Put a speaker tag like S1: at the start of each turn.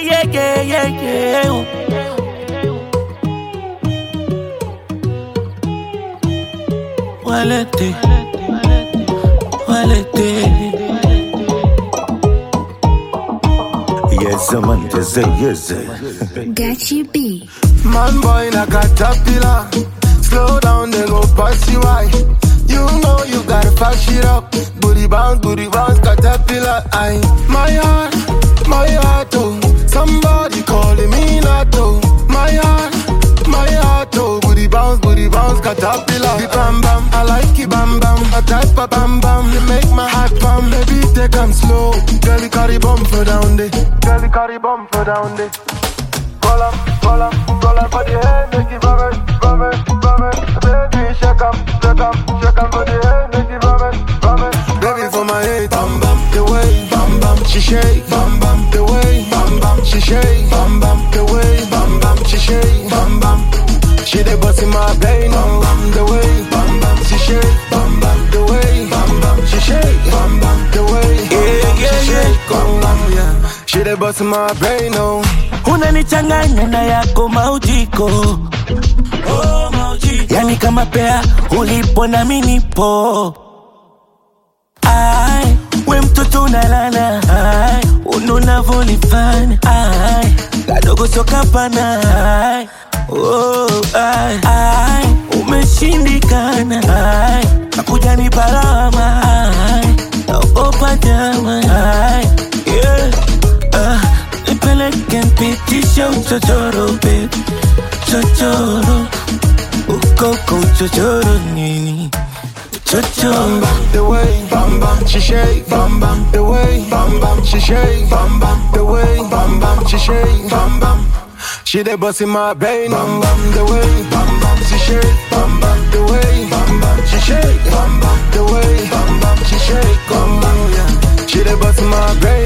S1: yeah. Walete.
S2: Yes, man, yes.
S3: Gachi B.
S4: Man boy na caterpillar. Slow down, they go pass you by. You know you gotta fuck shit up. Booty bounce, caterpillar. My heart, oh. Somebody calling me Nato. My heart, oh. Booty bounce, caterpillar. The bam bam, I like it bam bam. A type of bam bam, you make my heart bam. Baby, take 'em slow. Girl, you carry bum for down there. Roll up for the head, make it vomit. Baby, shake 'em for the head, make it vomit. Baby, for my head, bam bam, the way, bam bam, she shake, bam bam, the way, bam bam, she shake, bam bam, the way, bam bam, she shake, bam bam. She dey bust in my brain, bam bam, the way, bam bam, she shake, bam bam, the way, bam bam, she shake, bam bam, the way, she shake, bam bam, yeah. She dey bust in my brain, oh.
S1: Unanichanganya na yako maujiko, oh maujiko. Yani kama pea ulipo na mimi nipo. Ai, we mtoto unalana. Ai, unavolifanya. Ai, kadogo soka pana. Ai, oh ai, umeshindikana. Ai, nakuja ni balama. Ai, naogopa jama. Ai, yeah. Nipeleke mpitisha uchochoro, baby. Chochoro. Ukoko uchochoro nini? Chochoro.
S4: The way, bam bam, she shake, bam bam. The way, bam bam, she shake, bam bam. The way, bam bam, she shake, bam bam. She dey bust in my brain, bam bam. The way, bam bam, she shake, bam bam. The way, bam bam, she shake, bam bam. The way, bam bam, she shake, bam bam. Yeah, she dey bust in my brain.